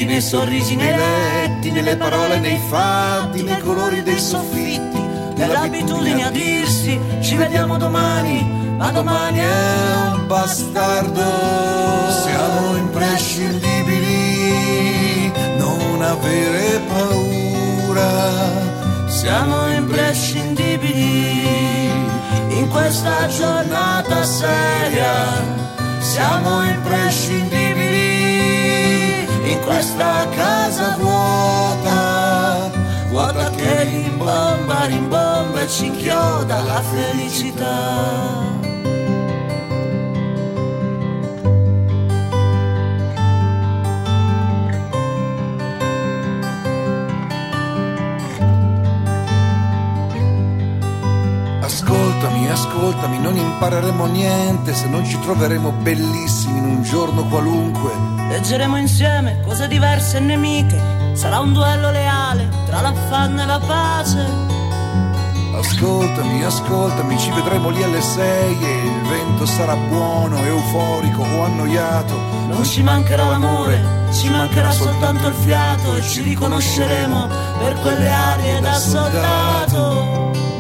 occhi, nei sorrisi, nei letti, nelle parole, nei fatti, nei colori dei soffitti, nell'abitudine a dirsi ci vediamo domani, ma domani è un bastardo. Siamo imprescindibili, non avere paura. Siamo imprescindibili in questa giornata seria. Siamo imprescindibili in questa casa vuota, vuota che rimbomba, rimbomba e ci inchioda la felicità. Ascoltami, non impareremo niente se non ci troveremo bellissimi in un giorno qualunque. Leggeremo insieme cose diverse e nemiche, sarà un duello leale tra l'affanno e la pace. Ascoltami, ci vedremo lì alle 6 e il vento sarà buono, euforico o annoiato. Non ci mancherà l'amore, ci mancherà soltanto il fiato e ci riconosceremo per quelle arie da soldato.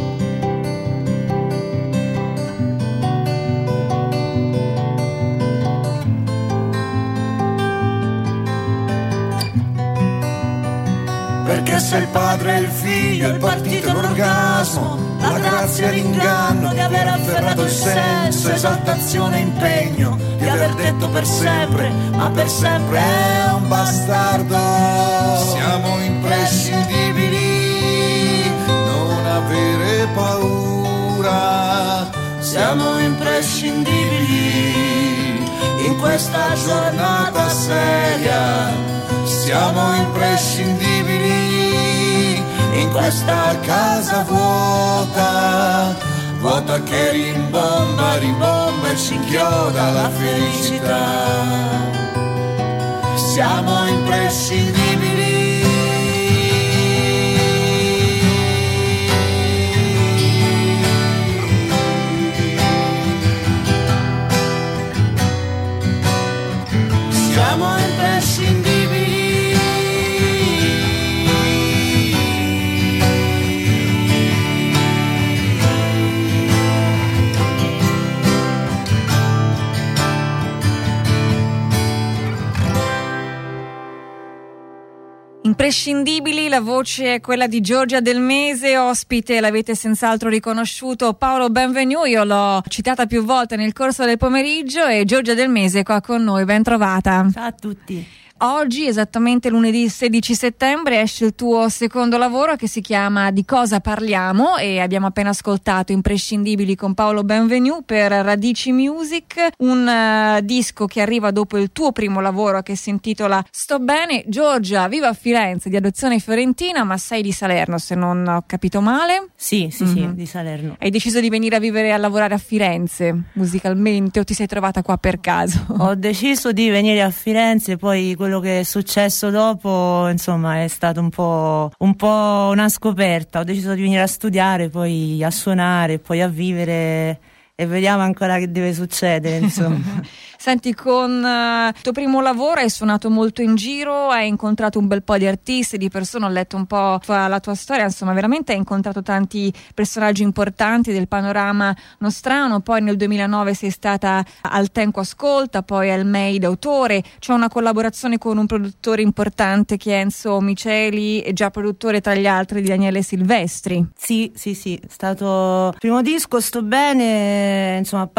Perché sei il padre e il figlio, il partito e l'orgasmo, la grazia e l'inganno di aver afferrato il senso, esaltazione e impegno, di aver detto per sempre, ma per sempre è un bastardo. Siamo imprescindibili, non avere paura. Siamo imprescindibili in questa giornata seria. Siamo imprescindibili in questa casa vuota, vuota che rimbomba, rimbomba e ci inchioda la felicità. Siamo imprescindibili. Siamo imprescindibili. Imprescindibili, la voce è quella di Giorgia Del Mese, ospite, l'avete senz'altro riconosciuto, Paolo Benvenu. Io l'ho citata più volte nel corso del pomeriggio e Giorgia Del Mese è qua con noi, ben trovata. Ciao a tutti. Oggi, esattamente lunedì 16 settembre, esce il tuo secondo lavoro che si chiama Di cosa parliamo e abbiamo appena ascoltato Imprescindibili con Paolo Benvenu per Radici Music, un disco che arriva dopo il tuo primo lavoro che si intitola Sto bene. Giorgia vive a Firenze, di adozione fiorentina, ma sei di Salerno se non ho capito male. Sì, di Salerno. Hai deciso di venire a vivere e a lavorare a Firenze musicalmente o ti sei trovata qua per caso? Ho deciso di venire a Firenze, poi quello che è successo dopo, insomma, è stato un po' una scoperta. Ho deciso di venire a studiare, poi a suonare, poi a vivere e vediamo ancora che deve succedere, insomma. Senti, con il tuo primo lavoro hai suonato molto in giro, hai incontrato un bel po' di artisti, di persone, ho letto un po' la tua storia, insomma veramente hai incontrato tanti personaggi importanti del panorama nostrano. Poi nel 2009 sei stata al Tenco Ascolta, poi al MEI d'autore, c'è una collaborazione con un produttore importante che è Enzo Miceli, e già produttore tra gli altri di Daniele Silvestri. Sì, è stato il primo disco, Sto bene, insomma, a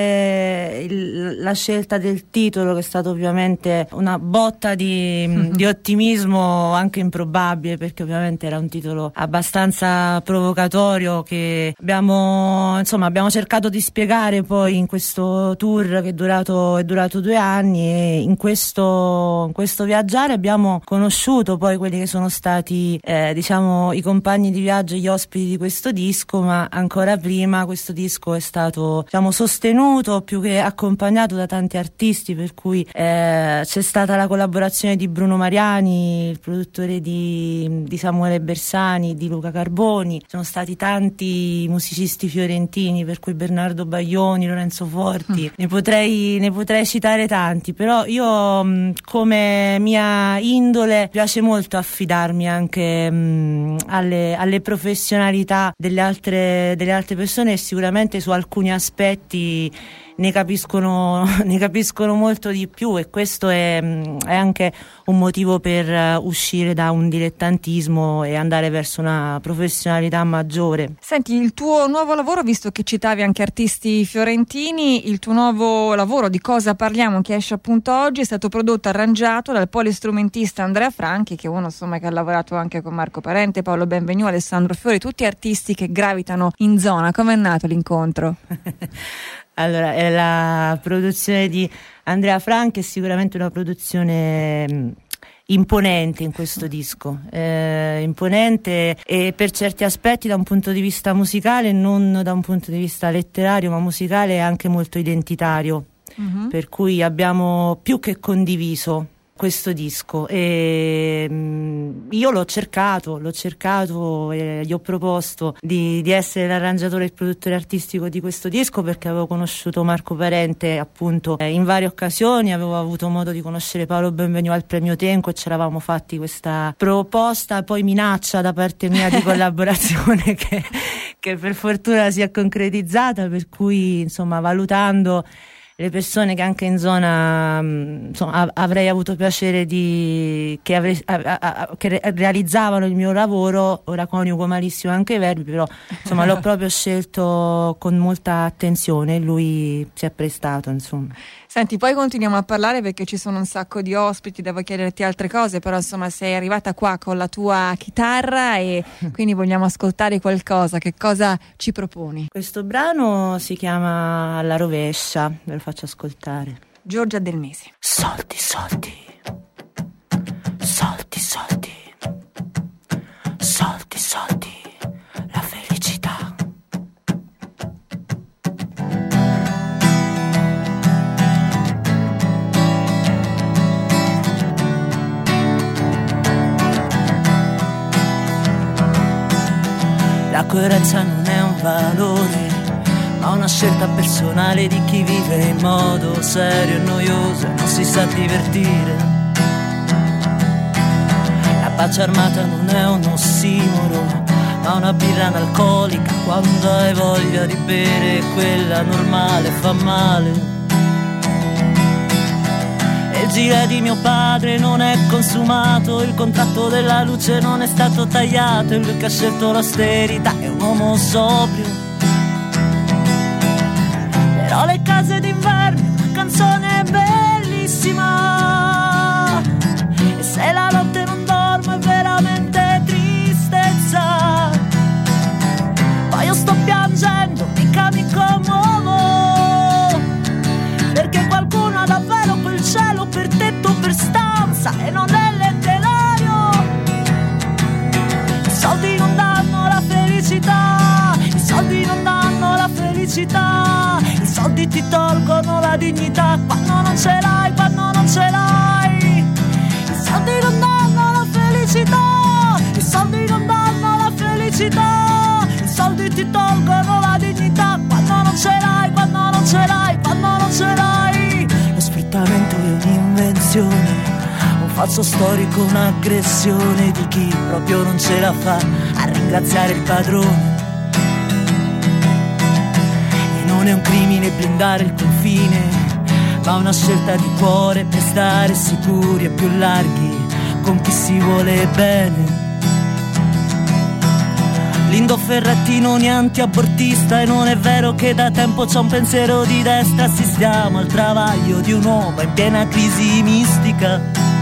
parte la scelta del titolo, che è stato ovviamente una botta di ottimismo anche improbabile, perché ovviamente era un titolo abbastanza provocatorio che abbiamo cercato di spiegare poi in questo tour che è durato 2 anni, e in questo viaggiare abbiamo conosciuto poi quelli che sono stati i compagni di viaggio e gli ospiti di questo disco, ma ancora prima questo disco è stato sostenuto più che accompagnato da tanti tanti artisti, per cui c'è stata la collaborazione di Bruno Mariani, il produttore di Samuele Bersani, di Luca Carboni, sono stati tanti musicisti fiorentini, per cui Bernardo Baglioni, Lorenzo Forti, ne potrei citare tanti, però io come mia indole piace molto affidarmi anche alle professionalità delle altre persone, e sicuramente su alcuni aspetti ne capiscono molto di più, e questo è anche un motivo per uscire da un dilettantismo e andare verso una professionalità maggiore. Senti, il tuo nuovo lavoro, visto che citavi anche artisti fiorentini, il tuo nuovo lavoro Di cosa parliamo, che esce appunto oggi, è stato prodotto e arrangiato dal polistrumentista Andrea Franchi, che è uno insomma che ha lavorato anche con Marco Parente, Paolo Benvenu, Alessandro Fiori, tutti artisti che gravitano in zona. Come è nato l'incontro? Allora, è la produzione di Andrea Franchi, è sicuramente una produzione imponente in questo disco, imponente, e per certi aspetti da un punto di vista musicale, non da un punto di vista letterario, ma musicale, e anche molto identitario, per cui abbiamo più che condiviso questo disco, e io l'ho cercato e gli ho proposto di essere l'arrangiatore e il produttore artistico di questo disco, perché avevo conosciuto Marco Parente appunto in varie occasioni, avevo avuto modo di conoscere Paolo Benvenu al Premio Tenco e ci eravamo fatti questa proposta, poi minaccia da parte mia di collaborazione che per fortuna si è concretizzata, per cui insomma, valutando le persone che anche in zona insomma, avrei avuto piacere che realizzavano il mio lavoro, ora coniugo malissimo anche i verbi, però insomma l'ho proprio scelto con molta attenzione e lui si è prestato, insomma. Senti, poi continuiamo a parlare perché ci sono un sacco di ospiti, devo chiederti altre cose, però insomma sei arrivata qua con la tua chitarra e quindi vogliamo ascoltare qualcosa. Che cosa ci proponi? Questo brano si chiama Alla rovescia, ve lo faccio ascoltare. Giorgia Del Mesi. Soldi, soldi, soldi, soldi, soldi, soldi, la felicità. La coerenza non è un valore, ma una scelta personale di chi vive in modo serio e noioso e non si sa divertire. La pace armata non è un ossimoro, ma una birra analcolica quando hai voglia di bere, quella normale fa male. E il gilet di mio padre non è consumato, il contratto della luce non è stato tagliato, e lui che ha scelto l'austerità è un uomo sobrio. Però le case d'inverno, una canzone bellissima, e se la notte non dormo è veramente tristezza. Poi io sto piangendo, mica mi commuovo, perché qualcuno ha davvero quel cielo per tetto, per stanza, e non è letterario. I soldi non danno la felicità, i soldi non danno la felicità, i soldi ti tolgono la dignità quando non ce l'hai, quando non ce l'hai. I soldi non danno la felicità, i soldi non danno la felicità, i soldi ti tolgono la dignità quando non ce l'hai, quando non ce l'hai, quando non ce l'hai. Lo sfruttamento è un'invenzione, un falso storico, un'aggressione di chi proprio non ce la fa a ringraziare il padrone. Non è un crimine blindare il confine, ma una scelta di cuore per stare sicuri e più larghi con chi si vuole bene. Lindo Ferretti non è antiabortista, e non è vero che da tempo c'è un pensiero di destra. Assistiamo al travaglio di un uomo in piena crisi mistica.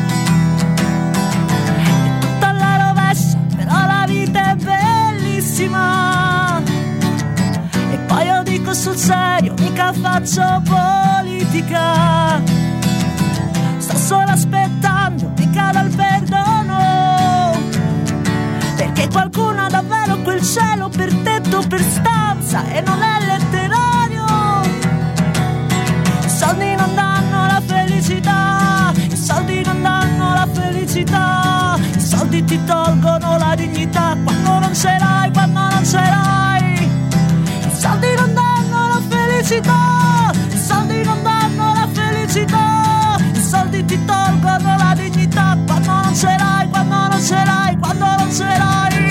È tutta alla rovescia, però la vita è bellissima. E poi io dico sul serio, mica faccio politica. Sto solo aspettando, mica dal perdono, perché qualcuno ha davvero quel cielo per tetto, per stanza, e non è letterario. I soldi non danno soldi ti tolgono la dignità quando non ce l'hai, quando non ce l'hai. I soldi non danno la felicità, i soldi non danno la felicità, i soldi ti tolgono la dignità quando non ce l'hai, quando non ce l'hai, quando non ce l'hai.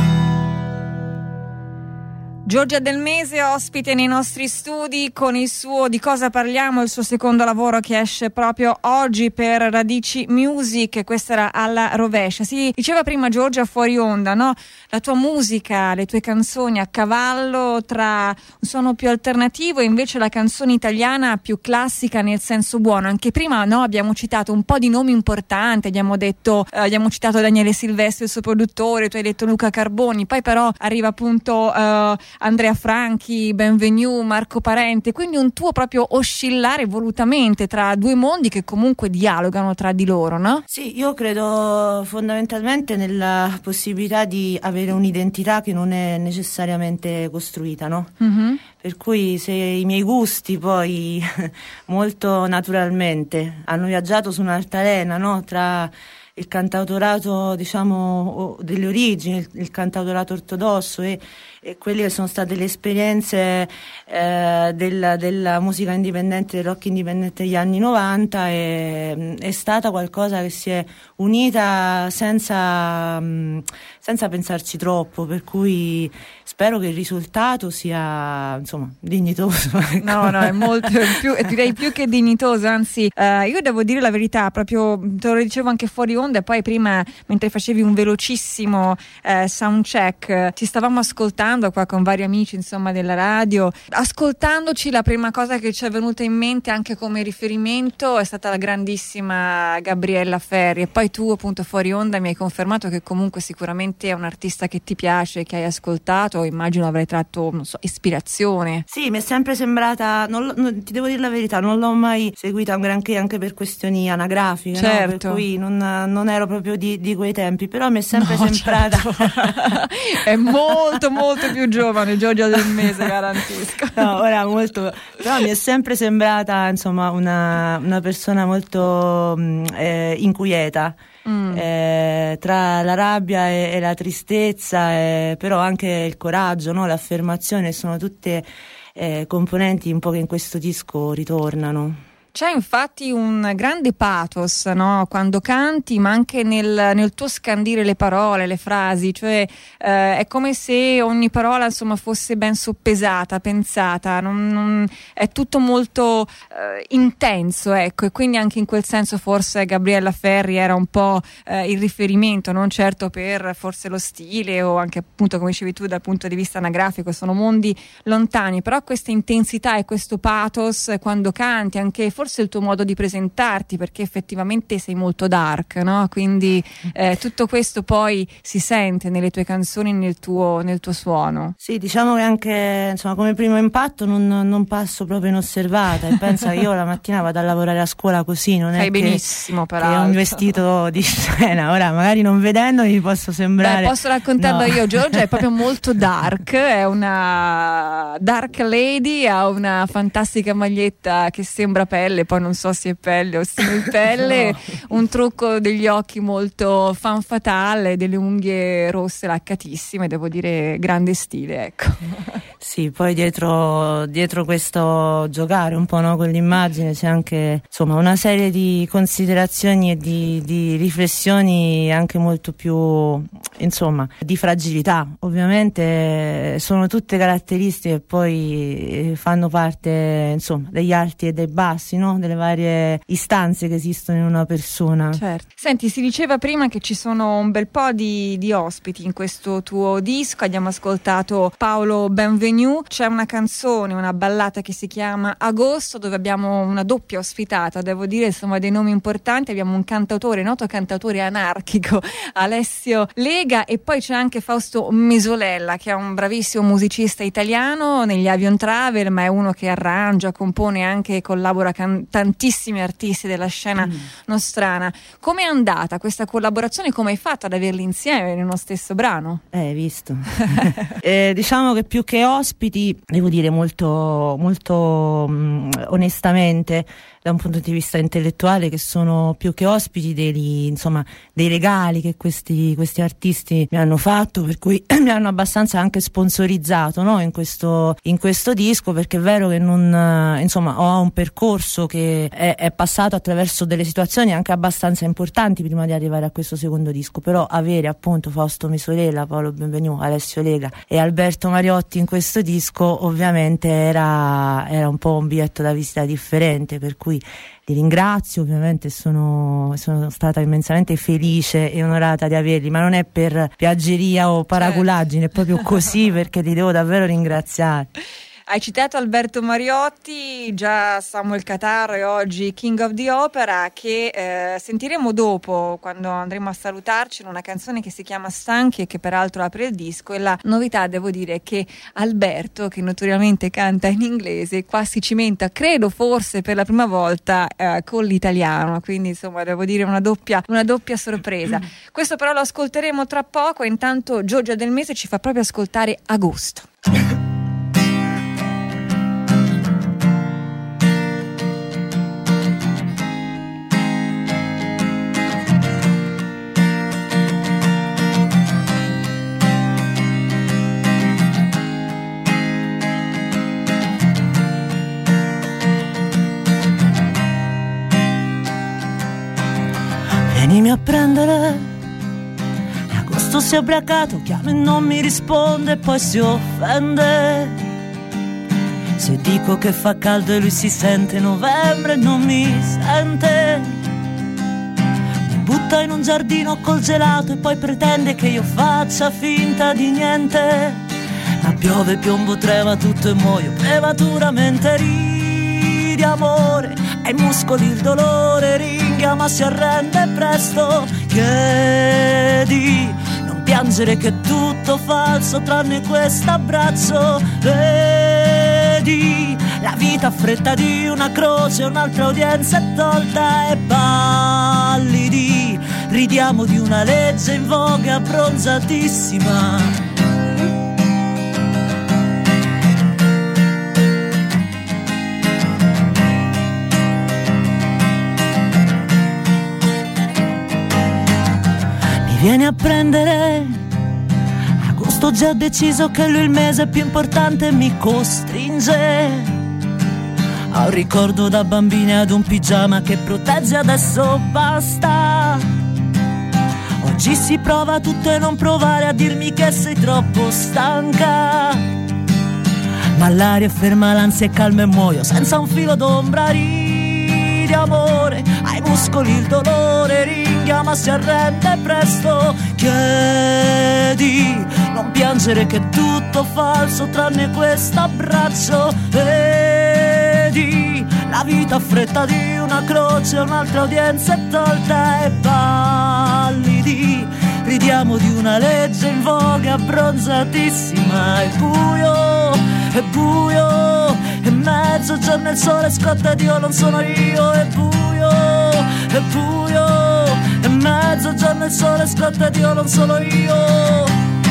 Giorgia Del Mese, ospite nei nostri studi con il suo Di cosa parliamo, il suo secondo lavoro che esce proprio oggi per Radici Music. Questa era Alla rovescia. Si diceva prima, Giorgia, fuori onda, no? La tua musica, le tue canzoni a cavallo tra un suono più alternativo e invece la canzone italiana più classica nel senso buono. Anche prima, no, abbiamo citato un po' di nomi importanti, abbiamo citato Daniele Silvestri, il suo produttore, tu hai detto Luca Carboni, poi però arriva appunto Andrea Franchi, Benvenue, Marco Parente, quindi un tuo proprio oscillare volutamente tra due mondi che comunque dialogano tra di loro, no? Sì, io credo fondamentalmente nella possibilità di avere un'identità che non è necessariamente costruita, no? Mm-hmm. Per cui se i miei gusti poi molto naturalmente hanno viaggiato su un'altalena, no? Tra il cantautorato, diciamo, delle origini, il cantautorato ortodosso e quelle che sono state le esperienze della musica indipendente, del rock indipendente degli anni 90, è stata qualcosa che si è unita senza pensarci troppo, per cui spero che il risultato sia, insomma, dignitoso. Ecco. No, è molto più, direi più che dignitoso, anzi io devo dire la verità, proprio te lo dicevo anche fuori onda e poi prima mentre facevi un velocissimo soundcheck ci stavamo ascoltando qua con vari amici, insomma, della radio. Ascoltandoci, la prima cosa che ci è venuta in mente anche come riferimento è stata la grandissima Gabriella Ferri, e poi tu appunto fuori onda mi hai confermato che comunque sicuramente è un artista che ti piace, che hai ascoltato, immagino avrai tratto, non so, ispirazione. Sì, mi è sempre sembrata, ti devo dire la verità, non l'ho mai seguita un granché anche per questioni anagrafiche, certo. No? Per cui non ero proprio di quei tempi, però mi è sempre sembrata è molto più giovane Giorgia Del Mese, garantisco. No, ora molto, però mi è sempre sembrata, insomma, una persona molto inquieta. Tra la rabbia e la tristezza, però anche il coraggio, no? L'affermazione, sono tutte componenti un po' che in questo disco ritornano. C'è infatti un grande pathos, no? Quando canti, ma anche nel tuo scandire le parole, le frasi, cioè è come se ogni parola, insomma, fosse ben soppesata, pensata, è tutto molto intenso, ecco, e quindi anche in quel senso forse Gabriella Ferri era un po' il riferimento, non certo per forse lo stile o anche appunto, come dicevi tu, dal punto di vista anagrafico, sono mondi lontani, però questa intensità e questo pathos quando canti, anche forse il tuo modo di presentarti, perché effettivamente sei molto dark, no? Quindi tutto questo poi si sente nelle tue canzoni, nel tuo suono. Sì, diciamo che anche, insomma, come primo impatto non passo proprio inosservata, e pensa che io la mattina vado a lavorare a scuola così, non fai è benissimo, che è un vestito di scena. Ora magari non vedendo mi posso sembrare. Beh, posso raccontarlo io, Giorgia è proprio molto dark, è una dark lady, ha una fantastica maglietta che sembra pelle, poi non so se è pelle o semipelle, no. Un trucco degli occhi molto fan fatale, delle unghie rosse laccatissime, devo dire grande stile, ecco. Sì, poi dietro questo giocare un po', no, con l'immagine c'è anche, insomma, una serie di considerazioni e di riflessioni anche molto più, insomma, di fragilità. Ovviamente sono tutte caratteristiche che poi fanno parte, insomma, degli alti e dei bassi, no? Delle varie istanze che esistono in una persona. Certo. Senti, si diceva prima che ci sono un bel po' di ospiti in questo tuo disco. Abbiamo ascoltato Paolo Benvenue, c'è una canzone, una ballata che si chiama Agosto, dove abbiamo una doppia ospitata, devo dire, insomma, dei nomi importanti. Abbiamo un cantautore, noto cantautore anarchico, Alessio Lega, e poi c'è anche Fausto Mesolella, che è un bravissimo musicista italiano negli Avion Travel, ma è uno che arrangia, compone anche, collabora tantissimi artisti della scena nostrana. Come è andata questa collaborazione? Come hai fatto ad averli insieme in uno stesso brano? Visto. Diciamo che più che ospiti, devo dire molto onestamente, da un punto di vista intellettuale, che sono più che ospiti dei regali che questi artisti mi hanno fatto, per cui mi hanno abbastanza anche sponsorizzato, no? in questo disco, perché è vero che ho un percorso che è passato attraverso delle situazioni anche abbastanza importanti prima di arrivare a questo secondo disco, però avere appunto Fausto Mesolella, Paolo Benvenu, Alessio Lega e Alberto Mariotti in questo disco ovviamente era un po' un biglietto da visita differente, per cui li ringrazio, ovviamente sono stata immensamente felice e onorata di averli, ma non è per piaggeria o paraculaggine, è proprio così, perché li devo davvero ringraziare. Hai citato Alberto Mariotti, già Samuel Catarro e oggi King of the Opera, che sentiremo dopo quando andremo a salutarci, in una canzone che si chiama Stanchi e che peraltro apre il disco. E la novità, devo dire, che Alberto, che notoriamente canta in inglese, qua si cimenta, credo forse per la prima volta, con l'italiano, quindi insomma devo dire una doppia sorpresa. Questo però lo ascolteremo tra poco, intanto Giorgia Del Mese ci fa proprio ascoltare Agosto. Vienimi a prendere, agosto si è ubriacato, chiama e non mi risponde, poi si offende se dico che fa caldo e lui si sente, novembre non mi sente, mi butta in un giardino col gelato e poi pretende che io faccia finta di niente, ma piove, piombo, trema tutto e muoio prematuramente. Ridi amore, ai muscoli il dolore ringhia ma si arrende presto. Chiedi, non piangere che è tutto falso tranne questo abbraccio. Vedi, la vita a fretta di una croce, un'altra udienza è tolta e pallidi. Ridiamo di una legge in voga abbronzatissima. Vieni a prendere, agosto già deciso che lui il mese più importante mi costringe a un ricordo da bambina ad un pigiama che protegge, adesso basta. Oggi si prova tutto e non provare a dirmi che sei troppo stanca, ma l'aria è ferma, l'ansia è calma e muoio senza un filo d'ombra. Ridi amore, ai muscoli il dolore ringhia ma si arrende presto. Chiedi, non piangere che è tutto falso tranne questo abbraccio. Vedi, la vita a fretta di una croce, un'altra udienza è tolta e pallidi. Ridiamo di una legge in voga abbronzatissima. È buio, e mezzogiorno il sole scotta ed io non sono io. È buio, e mezzogiorno il sole scotta ed io non sono io.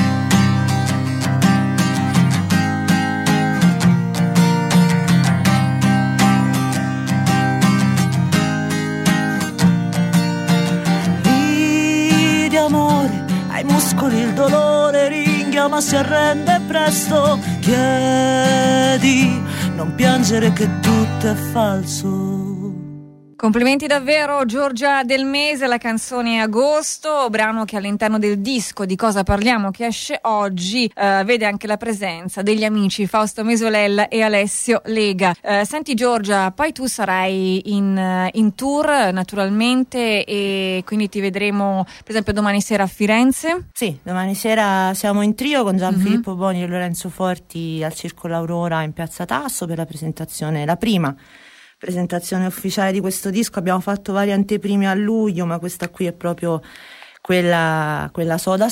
Ridi amore, ai muscoli il dolore ringhia ma si arrende presto. Chiedi, non piangere che tutto è falso. Complimenti davvero Giorgia Del Mese, la canzone Agosto, brano che all'interno del disco Di cosa parliamo che esce oggi vede anche la presenza degli amici Fausto Mesolella e Alessio Lega. Senti Giorgia, poi tu sarai in tour naturalmente e quindi ti vedremo per esempio domani sera a Firenze? Sì, domani sera siamo in trio con Gianfilippo Boni e Lorenzo Forti al Circolo Aurora in Piazza Tasso per la presentazione, la prima presentazione ufficiale di questo disco. Abbiamo fatto varie anteprime a luglio, ma questa qui è proprio quella soda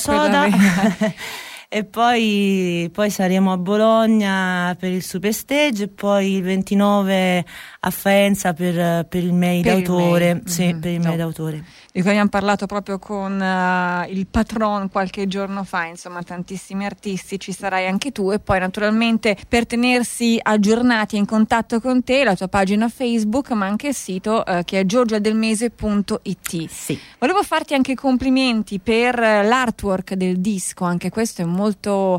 e poi saremo a Bologna per il Super Stage e poi il 29 a Faenza per il Mail d'autore. Sì, per il Mail d'autore. di cui abbiamo parlato proprio con il patron qualche giorno fa, insomma tantissimi artisti, ci sarai anche tu. E poi naturalmente per tenersi aggiornati e in contatto con te la tua pagina Facebook, ma anche il sito che è giorgiadelmese.it. Sì. Volevo farti anche complimenti per l'artwork del disco, anche questo è molto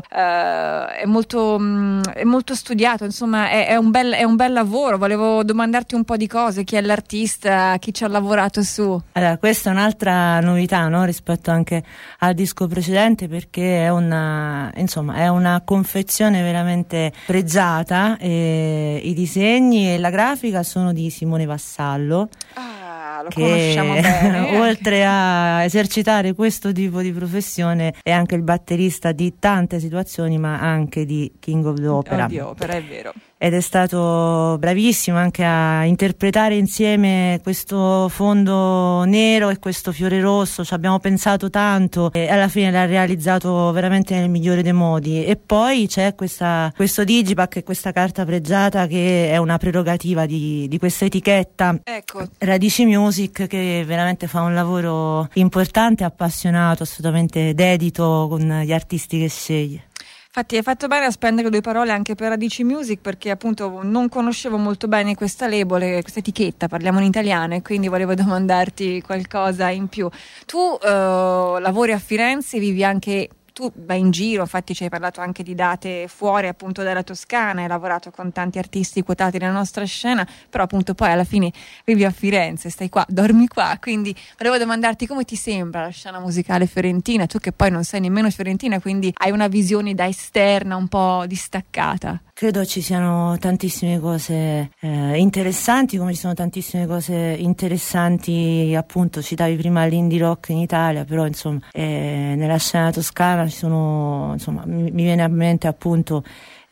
studiato, insomma è un bel lavoro. Volevo domandarti un po' di cose: chi è l'artista, chi ci ha lavorato su? Allora, questa è un'altra novità, no? Rispetto anche al disco precedente, perché è una confezione veramente pregiata, e i disegni e la grafica sono di Simone Vassallo. Lo conosciamo bene. Oltre a esercitare questo tipo di professione è anche il batterista di tante situazioni, ma anche di King of the Opera. Di opera, è vero. Ed è stato bravissimo anche a interpretare insieme questo fondo nero e questo fiore rosso. Ci abbiamo pensato tanto e alla fine l'ha realizzato veramente nel migliore dei modi. E poi c'è questo digipack, questa carta pregiata, che è una prerogativa di questa etichetta, ecco, Radici Music, che veramente fa un lavoro importante, appassionato, assolutamente dedito con gli artisti che sceglie. Infatti hai fatto bene a spendere 2 parole anche per Radici Music, perché appunto non conoscevo molto bene questa label, questa etichetta, parliamo in italiano, e quindi volevo domandarti qualcosa in più. Tu lavori a Firenze, vivi anche... Tu vai in giro, infatti ci hai parlato anche di date fuori appunto dalla Toscana, hai lavorato con tanti artisti quotati nella nostra scena, però appunto poi alla fine vivi a Firenze, stai qua, dormi qua, quindi volevo domandarti come ti sembra la scena musicale fiorentina, tu che poi non sei nemmeno fiorentina, quindi hai una visione da esterna un po' distaccata. Credo ci siano tantissime cose interessanti, come ci sono tantissime cose interessanti, appunto citavi prima l'indie rock in Italia, però insomma nella scena toscana ci sono, insomma mi viene a mente appunto,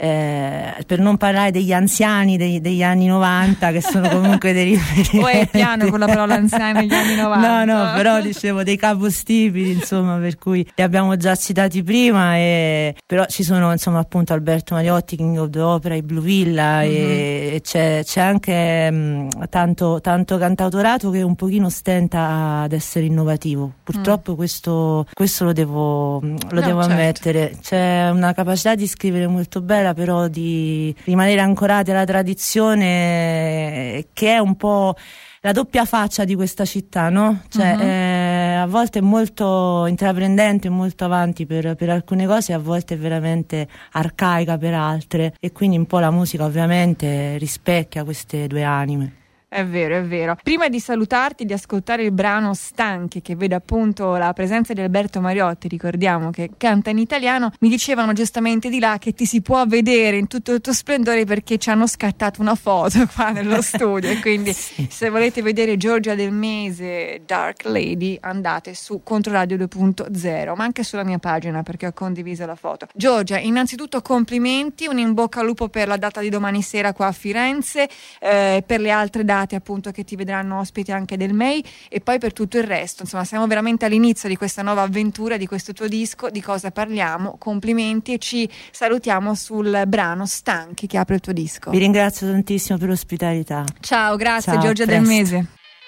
per non parlare degli anziani degli anni 90, che sono comunque dei riferimenti. O è piano con la parola anziani degli anni 90? No, però dicevo dei capostipiti, insomma, per cui li abbiamo già citati prima, però ci sono insomma appunto Alberto Mariotti, King of the Opera, i Blue Villa, e c'è anche tanto cantautorato che un pochino stenta ad essere innovativo. Purtroppo questo lo devo ammettere. C'è una capacità di scrivere molto bella, però di rimanere ancorati alla tradizione, che è un po' la doppia faccia di questa città, no? Cioè a volte è molto intraprendente, molto avanti per alcune cose, a volte è veramente arcaica per altre, e quindi un po' la musica ovviamente rispecchia queste due anime. È vero, è vero. Prima di salutarti, di ascoltare il brano Stanchi, che vede appunto la presenza di Alberto Mariotti, ricordiamo che canta in italiano, mi dicevano giustamente di là che ti si può vedere in tutto il tuo splendore, perché ci hanno scattato una foto qua nello studio, e quindi se volete vedere Giorgia Del Mese, Dark Lady, andate su Controradio 2.0, ma anche sulla mia pagina, perché ho condiviso la foto. Giorgia, innanzitutto complimenti, un in bocca al lupo per la data di domani sera qua a Firenze, per le altre date appunto che ti vedranno ospiti anche del MEI, e poi per tutto il resto. Insomma, siamo veramente all'inizio di questa nuova avventura, di questo tuo disco. Di cosa parliamo? Complimenti, e ci salutiamo sul brano Stanchi che apre il tuo disco. Vi ringrazio tantissimo per l'ospitalità. Ciao, grazie. Ciao, Giorgia presto. Del Mese.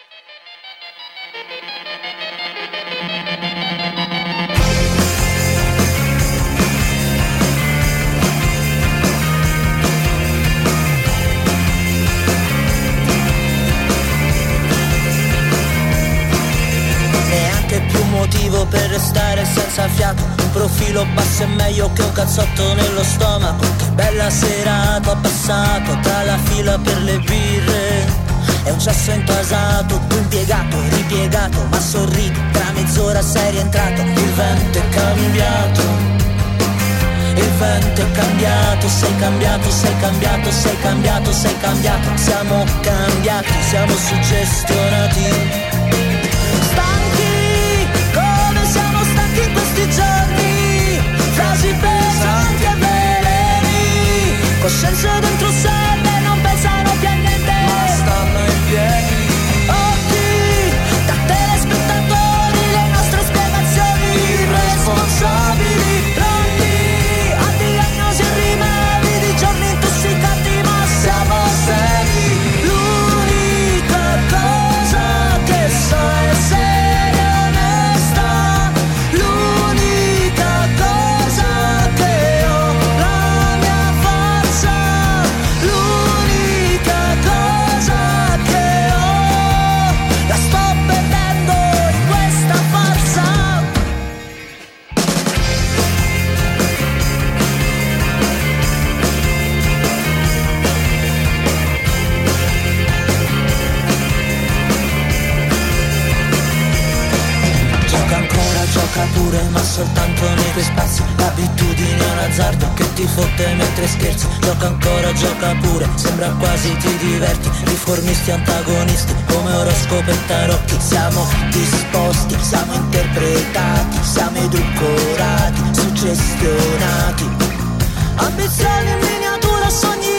Motivo per restare senza fiato, un profilo basso è meglio che un cazzotto nello stomaco. Che bella serata ho passato tra la fila per le birre, è un cesso intasato, tu impiegato, ripiegato, ma sorridi, tra mezz'ora sei rientrato. Il vento è cambiato, il vento è cambiato, sei cambiato, sei cambiato, sei cambiato, sei cambiato. Siamo cambiati, siamo suggestionati. In questi giorni, frasi pesanti e veleni, coscienze dentro sé non pensano più a niente, ma stanno in piedi. Occhi da telespettatori, le nostre spiegazioni responsabili, pronti a diagnosi e rimedi di giorni intossicati, ma siamo seri. L'unica cosa che so gioca pure ma soltanto nei tuoi spazi. L'abitudine è un azzardo che ti fotte mentre scherzi. Gioca ancora, gioca pure, sembra quasi ti diverti. Riformisti antagonisti come oroscopo e tarocchi. Siamo disposti, siamo interpretati, siamo edulcorati, suggestionati. Ambizioni in miniatura, sogni